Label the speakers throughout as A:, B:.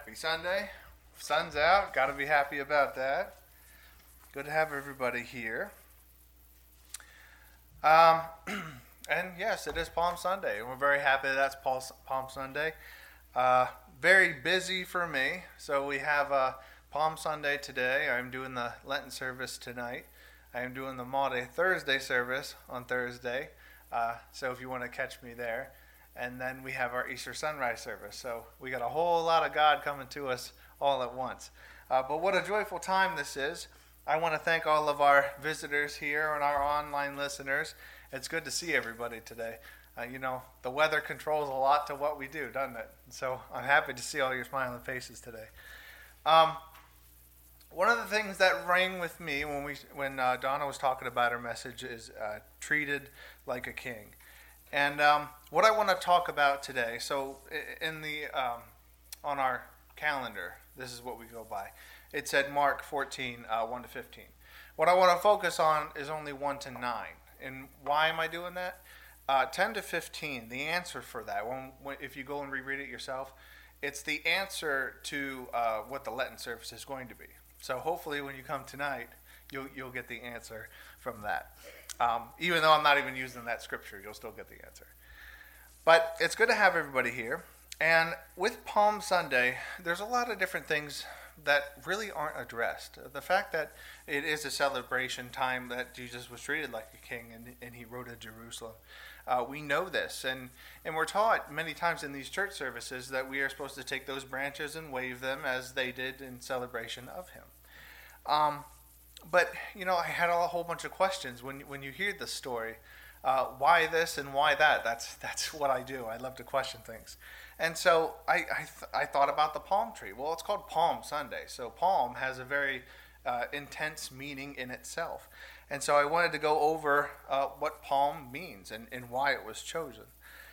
A: Happy Sunday. Sun's out. Got to be happy about that. Good to have everybody here. Um, and yes, it is Palm Sunday. And we're very happy that's Palm Sunday. Very busy for me. So we have Palm Sunday today. I'm doing the Lenten service tonight. I am doing the Maundy Thursday service on Thursday. So if you want to catch me there. And then we have our Easter sunrise service. So we got a whole lot of God coming to us all at once. But what a joyful time this is. I want to thank all of our visitors here and our online listeners. It's good to see everybody today. The weather controls a lot to what we do, doesn't it? So I'm happy to see all your smiling faces today. One of the things that rang with me when Donna was talking about her message is treated like a king. And what I want to talk about today, so in the on our calendar, this is what we go by. It said Mark 14, 1 to 15. What I want to focus on is only 1 to 9. And why am I doing that? 10 to 15, the answer for that, if you go and reread it yourself, it's the answer to what the Lenten service is going to be. So hopefully when you come tonight, you'll get the answer from that. Even though I'm not even using that scripture, you'll still get the answer. But it's good to have everybody here. And with Palm Sunday, there's a lot of different things that really aren't addressed. The fact that it is a celebration time that Jesus was treated like a king and he rode to Jerusalem. We know this. And we're taught many times in these church services that we are supposed to take those branches and wave them as they did in celebration of him. But, I had a whole bunch of questions when you hear the story. Why this and why that? That's what I do. I love to question things. And so I thought about the palm tree. Well, it's called Palm Sunday. So palm has a very intense meaning in itself. And so I wanted to go over what palm means and why it was chosen.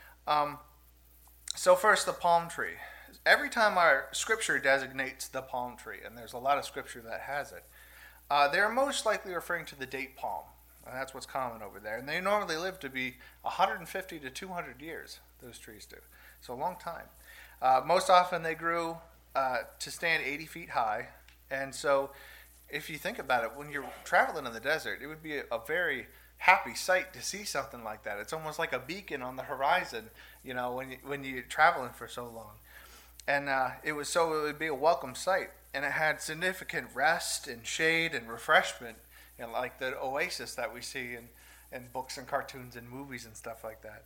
A: So first, the palm tree. Every time our scripture designates the palm tree, and there's a lot of scripture that has it, they're most likely referring to the date palm. And that's what's common over there. And they normally live to be 150 to 200 years, those trees do. So a long time. Most often they grew to stand 80 feet high. And so if you think about it, when you're traveling in the desert, it would be a very happy sight to see something like that. It's almost like a beacon on the horizon, when you're traveling for so long. And it would be a welcome sight. And it had significant rest and shade and refreshment, like the oasis that we see in books and cartoons and movies and stuff like that.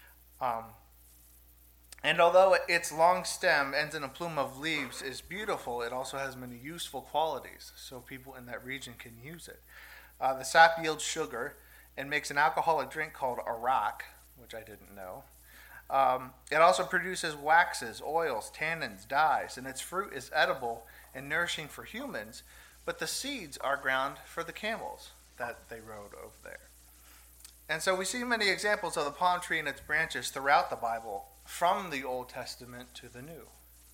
A: And although its long stem ends in a plume of leaves is beautiful, it also has many useful qualities, so people in that region can use it. The sap yields sugar and makes an alcoholic drink called arak, which I didn't know. It also produces waxes, oils, tannins, dyes, and its fruit is edible and nourishing for humans, but the seeds are ground for the camels that they rode over there. And so we see many examples of the palm tree and its branches throughout the Bible, from the Old Testament to the New.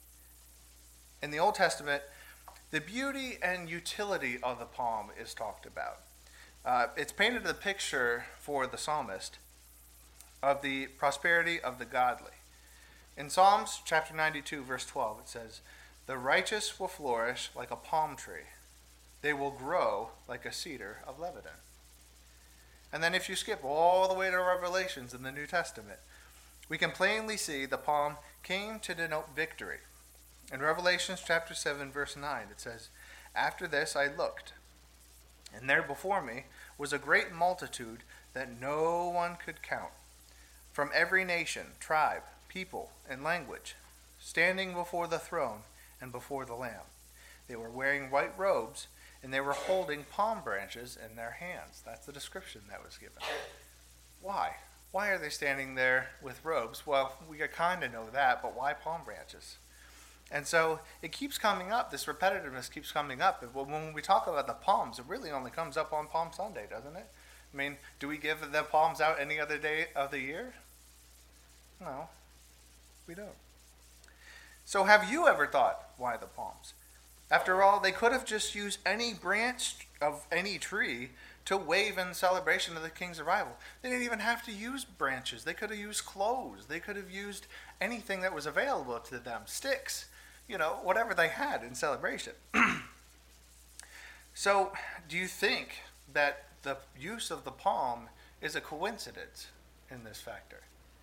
A: In the Old Testament, the beauty and utility of the palm is talked about. It's painted a picture for the psalmist of the prosperity of the godly. In Psalms chapter 92, verse 12, it says, "The righteous will flourish like a palm tree. They will grow like a cedar of Lebanon." And then if you skip all the way to Revelations in the New Testament, we can plainly see the palm came to denote victory. In Revelations chapter 7, verse 9, it says, "After this I looked, and there before me was a great multitude that no one could count, from every nation, tribe, people, and language, standing before the throne and before the Lamb. They were wearing white robes, and they were holding palm branches in their hands." That's the description that was given. Why? Why are they standing there with robes? Well, we kind of know that, but why palm branches? And so it keeps coming up. This repetitiveness keeps coming up. When we talk about the palms, it really only comes up on Palm Sunday, doesn't it? I mean, do we give the palms out any other day of the year? No, we don't. So have you ever thought, why the palms? After all, they could have just used any branch of any tree to wave in celebration of the king's arrival. They didn't even have to use branches. They could have used clothes. They could have used anything that was available to them, sticks, whatever they had in celebration. So, do you think that the use of the palm is a coincidence in this factor?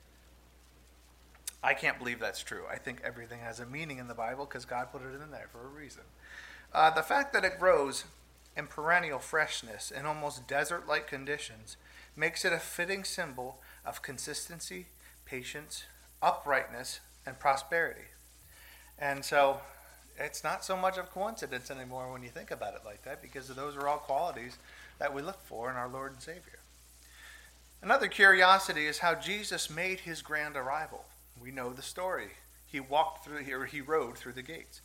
A: I can't believe that's true. I think everything has a meaning in the Bible because God put it in there for a reason. The fact that it grows in perennial freshness in almost desert-like conditions makes it a fitting symbol of consistency, patience, uprightness, and prosperity. And so it's not so much of coincidence anymore when you think about it like that, because those are all qualities that we look for in our Lord and Savior. Another curiosity is how Jesus made his grand arrival. We know the story. He rode through the gates.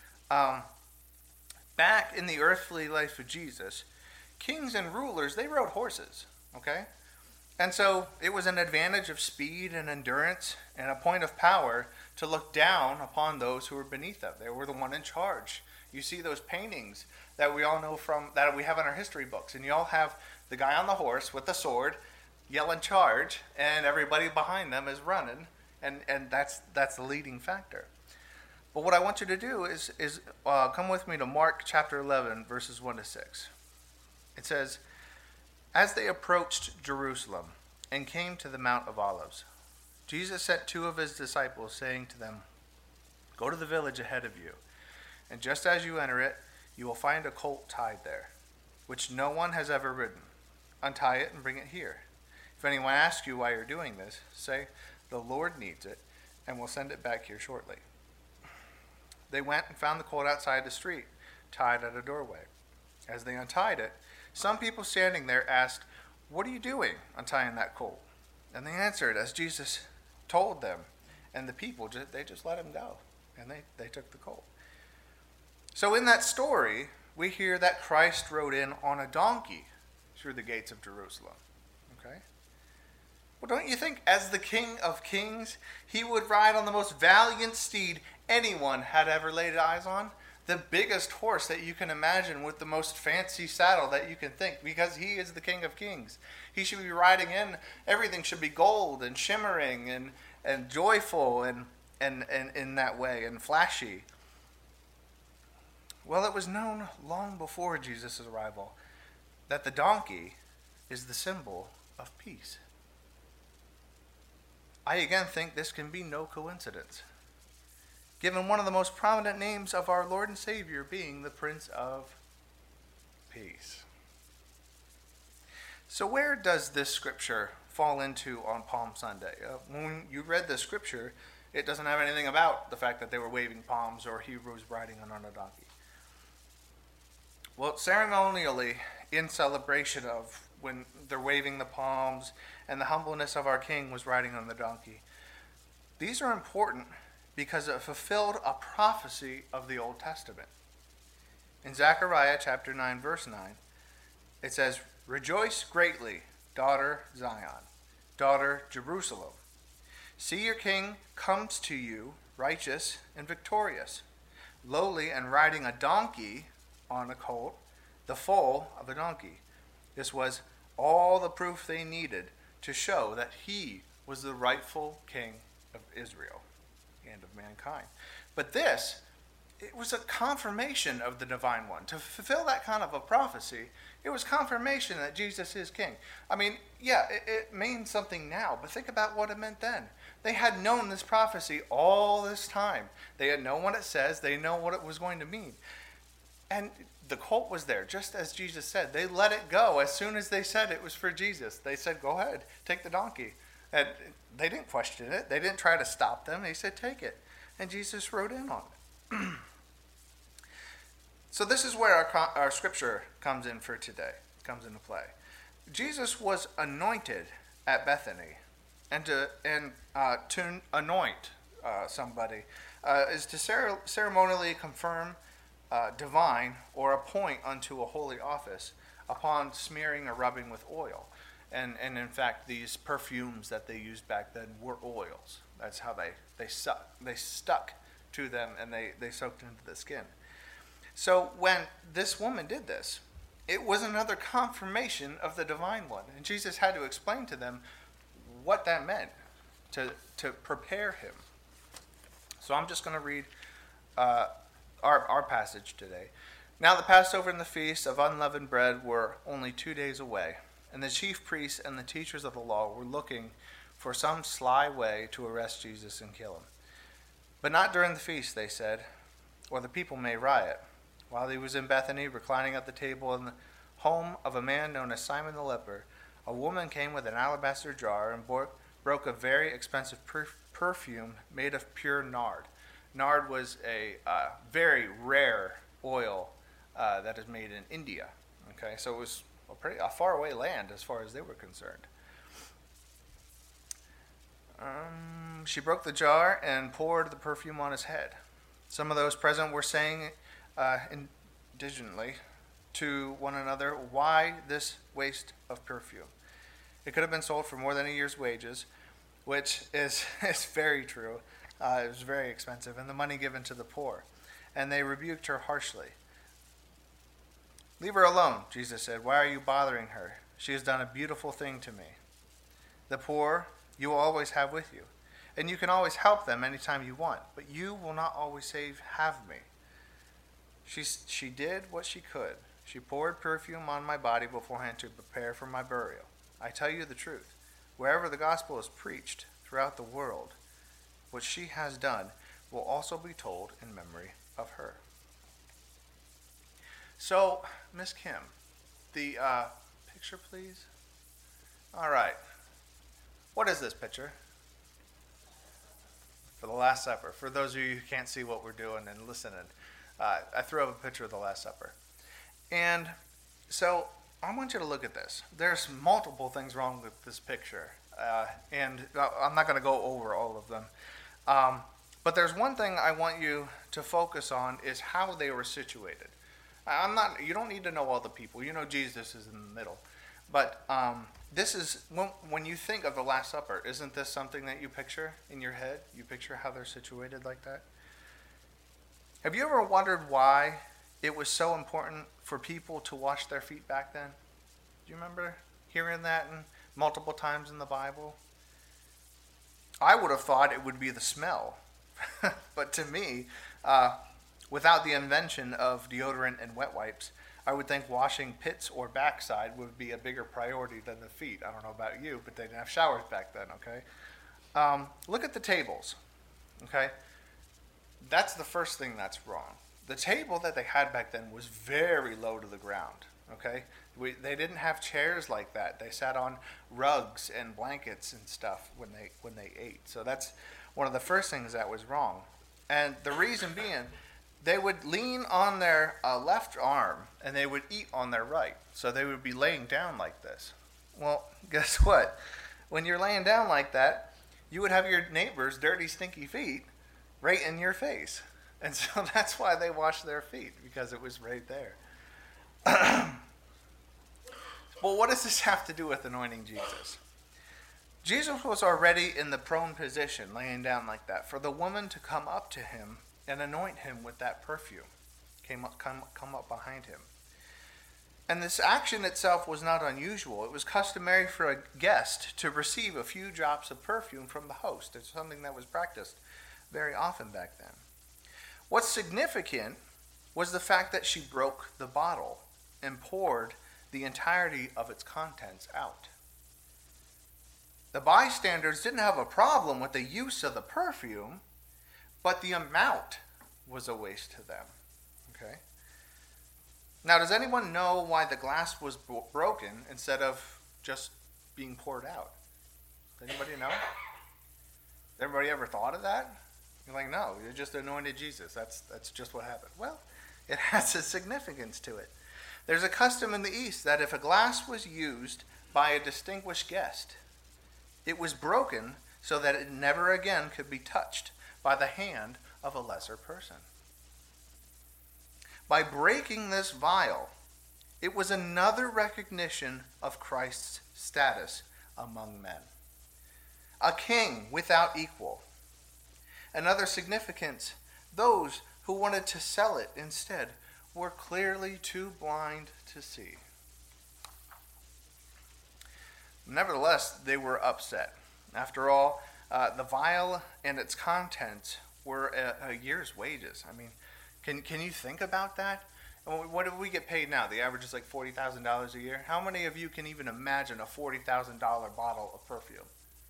A: Back in the earthly life of Jesus, kings and rulers, they rode horses, okay? And so it was an advantage of speed and endurance and a point of power to look down upon those who were beneath them. They were the one in charge. You see those paintings that we all know that we have in our history books, and you all have the guy on the horse with the sword yelling charge, and everybody behind them is running, and that's the leading factor. But what I want you to do is come with me to Mark chapter 11, verses 1 to 6. It says, "As they approached Jerusalem and came to the Mount of Olives, Jesus sent two of his disciples, saying to them, 'Go to the village ahead of you, and just as you enter it, you will find a colt tied there, which no one has ever ridden. Untie it and bring it here. If anyone asks you why you're doing this, say, "The Lord needs it, and we'll send it back here shortly." They went and found the colt outside the street, tied at a doorway. As they untied it, some people standing there asked, "What are you doing, untying that colt?" And they answered as Jesus told them, and the people, they just let him go, and they took the colt. So in that story, we hear that Christ rode in on a donkey through the gates of Jerusalem. Okay? Well, don't you think as the King of Kings, he would ride on the most valiant steed anyone had ever laid eyes on? The biggest horse that you can imagine with the most fancy saddle that you can think, because he is the King of Kings. He should be riding in, everything should be gold and shimmering and joyful and in that way and flashy. Well, it was known long before Jesus' arrival that the donkey is the symbol of peace. I again think this can be no coincidence, given one of the most prominent names of our Lord and Savior being the Prince of Peace. So where does this scripture fall into on Palm Sunday? When you read the scripture, it doesn't have anything about the fact that they were waving palms or he was riding on a donkey. Well, ceremonially, in celebration of when they're waving the palms and the humbleness of our King was riding on the donkey, these are important because it fulfilled a prophecy of the Old Testament. In Zechariah chapter 9, verse 9, it says, "Rejoice greatly, daughter Zion, daughter Jerusalem. See, your king comes to you, righteous and victorious, lowly and riding a donkey on a colt, the foal of a donkey." This was all the proof they needed to show that he was the rightful king of Israel and of mankind. But it was a confirmation of the divine one. To fulfill that kind of a prophecy, it was confirmation that Jesus is king. I mean, yeah, it means something now, but think about what it meant then. They had known this prophecy all this time. They had known what it says. They know what it was going to mean. And the colt was there, just as Jesus said. They let it go as soon as they said it was for Jesus. They said, "Go ahead, take the donkey." And they didn't question it. They didn't try to stop them. They said, "Take it." And Jesus rode in on it. So this is where our scripture comes in for today, comes into play. Jesus was anointed at Bethany. And to anoint somebody is to ceremonially confirm divine or appoint unto a holy office upon smearing or rubbing with oil. And in fact, these perfumes that they used back then were oils. That's how they stuck to them, and they soaked into the skin. So when this woman did this, it was another confirmation of the divine one. And Jesus had to explain to them what that meant to prepare him. So I'm just going to read our passage today. Now the Passover and the feast of unleavened bread were only 2 days away, and the chief priests and the teachers of the law were looking for some sly way to arrest Jesus and kill him. But not during the feast, they said, or the people may riot. While he was in Bethany, reclining at the table in the home of a man known as Simon the leper, a woman came with an alabaster jar and broke a very expensive perfume made of pure nard. Nard was a very rare oil that is made in India. Okay, so it was a faraway land as far as they were concerned. She broke the jar and poured the perfume on his head. Some of those present were saying indignantly to one another, "Why this waste of perfume? It could have been sold for more than a year's wages," which is very true. It was very expensive, and the money given to the poor. And they rebuked her harshly. "Leave her alone," Jesus said. "Why are you bothering her? She has done a beautiful thing to me. The poor you will always have with you, and you can always help them anytime you want, but you will not always have me." She did what she could. She poured perfume on my body beforehand to prepare for my burial. I tell you the truth. Wherever the gospel is preached throughout the world, what she has done will also be told in memory of her. So, Miss Kim, the picture, please. All right. What is this picture? For the Last Supper. For those of you who can't see what we're doing and listening, I threw up a picture of the Last Supper. And so I want you to look at this. There's multiple things wrong with this picture. And I'm not going to go over all of them. But there's one thing I want you to focus on is how they were situated. You don't need to know all the people. You know Jesus is in the middle. But this is, when you think of the Last Supper, isn't this something that you picture in your head? You picture how they're situated like that? Have you ever wondered why it was so important for people to wash their feet back then? Do you remember hearing that multiple times in the Bible? I would have thought it would be the smell. But to me, without the invention of deodorant and wet wipes, I would think washing pits or backside would be a bigger priority than the feet. I don't know about you, but they didn't have showers back then, okay? Look at the tables, okay? That's the first thing that's wrong. The table that they had back then was very low to the ground, okay? They didn't have chairs like that. They sat on rugs and blankets and stuff when they ate. So that's one of the first things that was wrong. And the reason being, they would lean on their left arm and they would eat on their right. So they would be laying down like this. Well, guess what? When you're laying down like that, you would have your neighbor's dirty, stinky feet right in your face. And so that's why they washed their feet, because it was right there. Well, what does this have to do with anointing Jesus? Jesus was already in the prone position, laying down like that, for the woman to come up to him and anoint him with that perfume, come up behind him. And this action itself was not unusual. It was customary for a guest to receive a few drops of perfume from the host. It's something that was practiced very often back then. What's significant was the fact that she broke the bottle and poured the entirety of its contents out. The bystanders didn't have a problem with the use of the perfume, but the amount was a waste to them. Okay? Now, does anyone know why the glass was broken instead of just being poured out? Does anybody know? Everybody ever thought of that? You're like, no, you just anointed Jesus. That's just what happened. Well, it has a significance to it. There's a custom in the East that if a glass was used by a distinguished guest, it was broken so that it never again could be touched by the hand of a lesser person. By breaking this vial, it was another recognition of Christ's status among men. A king without equal. Another significance, those who wanted to sell it instead were clearly too blind to see. Nevertheless, they were upset. After all, the vial and its contents were a year's wages. I mean, can you think about that? And what do we get paid now? The average is like $40,000 a year. How many of you can even imagine a $40,000 bottle of perfume?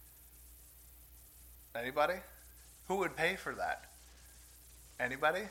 A: Anybody? Who would pay for that? Anybody?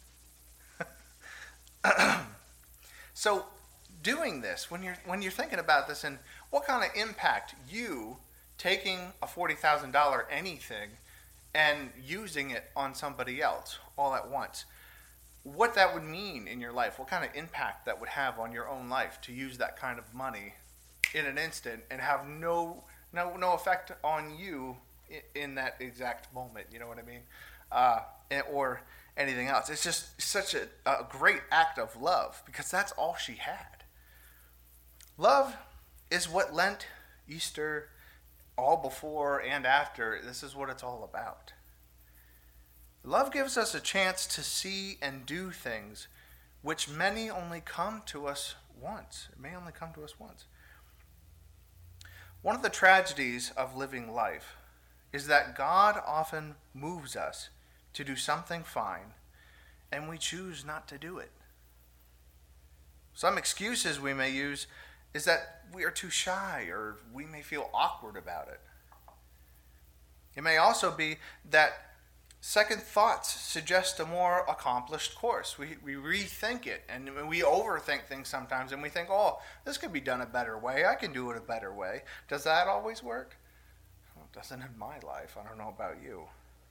A: So doing this, when you're thinking about this, and what kind of impact you taking a $40,000 anything and using it on somebody else all at once, what that would mean in your life, what kind of impact that would have on your own life to use that kind of money in an instant and have no effect on you in that exact moment. You know what I mean? Or anything else. It's just such a great act of love because that's all she had. Love is what Lent, Easter, all before and after, this is what it's all about. Love gives us a chance to see and do things which many only come to us once. It may only come to us once. One of the tragedies of living life is that God often moves us to do something fine, and we choose not to do it. Some excuses we may use is that we are too shy or we may feel awkward about it. It may also be that second thoughts suggest a more accomplished course. We rethink it and we overthink things sometimes and we think, oh, this could be done a better way. I can do it a better way. Does that always work? Well, it doesn't in my life. I don't know about you.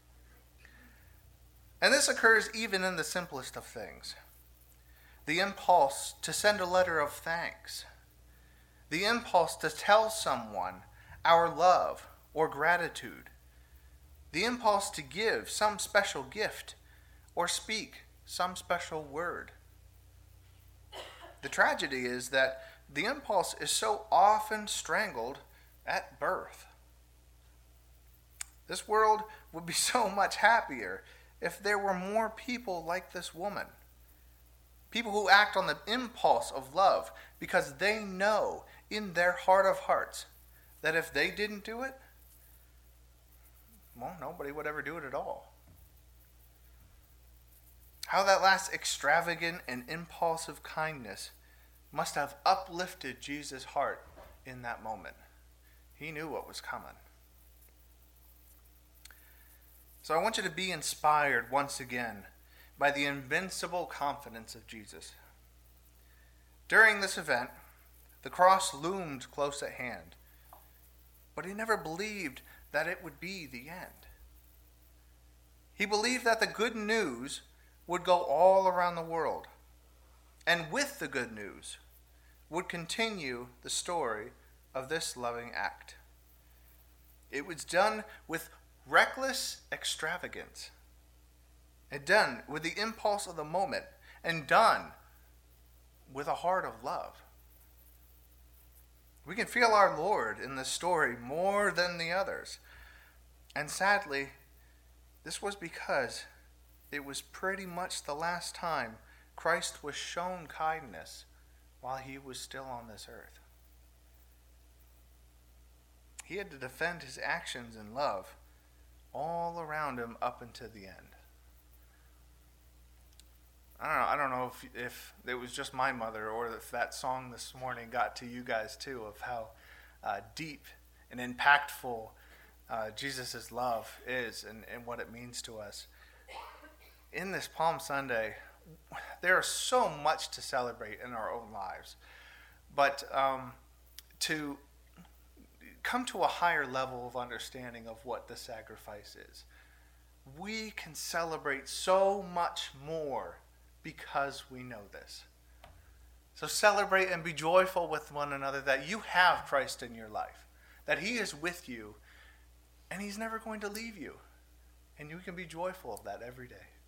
A: And this occurs even in the simplest of things. The impulse to send a letter of thanks. The impulse to tell someone our love or gratitude. The impulse to give some special gift or speak some special word. The tragedy is that the impulse is so often strangled at birth. This world would be so much happier if there were more people like this woman. People who act on the impulse of love because they know in their heart of hearts that if they didn't do it, well, nobody would ever do it at all. How that last extravagant and impulsive kindness must have uplifted Jesus' heart in that moment. He knew what was coming. So I want you to be inspired once again by the invincible confidence of Jesus. During this event, the cross loomed close at hand, but he never believed that it would be the end. He believed that the good news would go all around the world, and with the good news would continue the story of this loving act. It was done with reckless extravagance, and done with the impulse of the moment, and done with a heart of love. We can feel our Lord in this story more than the others. And sadly, this was because it was pretty much the last time Christ was shown kindness while he was still on this earth. He had to defend his actions in love all around him up until the end. I don't know if it was just my mother or if that song this morning got to you guys too, of how deep and impactful Jesus' love is and what it means to us. In this Palm Sunday, there is so much to celebrate in our own lives. But to come to a higher level of understanding of what the sacrifice is, we can celebrate so much more because we know this. So celebrate and be joyful with one another that you have Christ in your life, that he is with you, and he's never going to leave you. And you can be joyful of that every day.